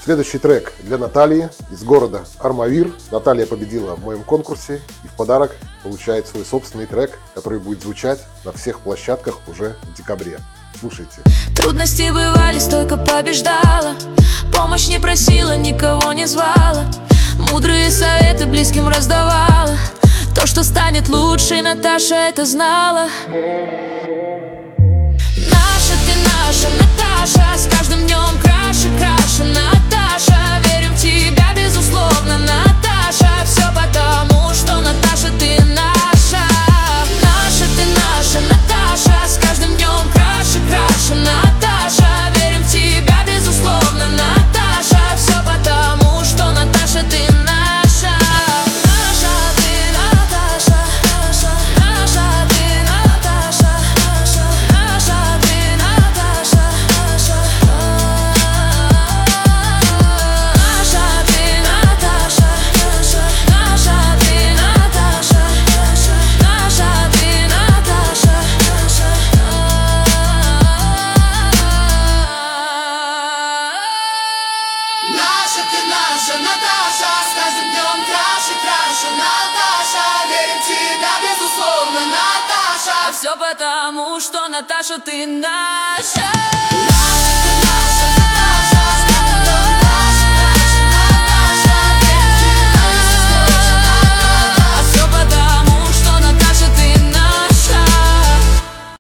Следующий трек для Натальи из города Армавир. Наталья победила в моем конкурсе и в подарок получает свой собственный трек, который будет звучать на всех площадках уже в декабре. Слушайте. Трудности бывали, стойко побеждала, помощь не просила, никого не звала, мудрые советы близким раздавала. То, что станет лучше, Наташа это знала. Наша ты наша, Наташа, с каждым днем краше, краше, Наташа. Верим в тебя, безусловно, Наташа. Все потому, что, Наташа, ты наша. Наша ты наша, Наташа, с каждым днем краше, краше, Наташа. Верим в тебя, безусловно, Наташа. Все потому, что, Наташа, ты наша. Все потому, что, Наташа, ты наша.